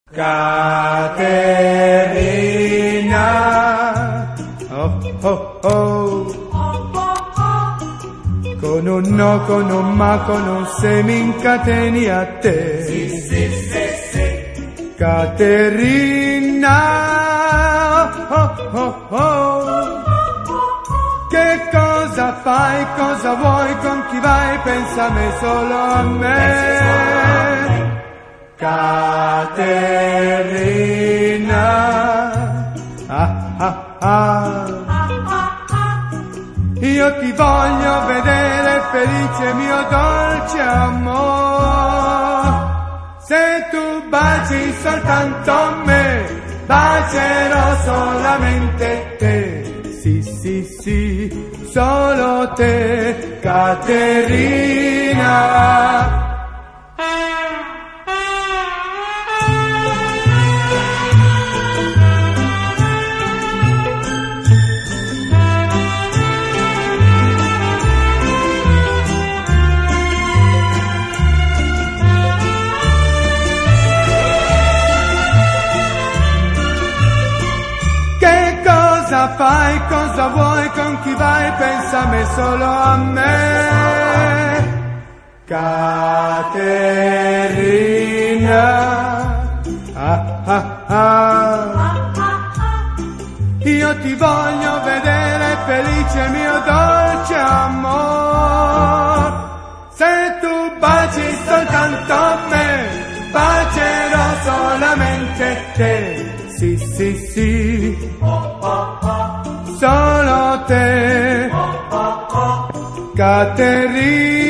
Caterina, oh oh oh, con un no, con un ma, con un se mi incateni a te. Sì, sì, sì, sì. Caterina, oh oh oh, che cosa fai, cosa vuoi, con chi vai, pensa a me, solo a me. Caterina, ah ah ah, io ti voglio vedere felice, mio dolce amor. Se tu baci soltanto me, bacerò solamente te. Sì, sì, sì, solo te, Caterina. Cosa fai, cosa vuoi, con chi vai, pensa a me, solo a me. Caterina, ah ah ah, io ti voglio vedere felice, mio dolce amor. Se tu baci soltanto me, bacerò solamente te. Sì, sì, sì, solo te, Caterina.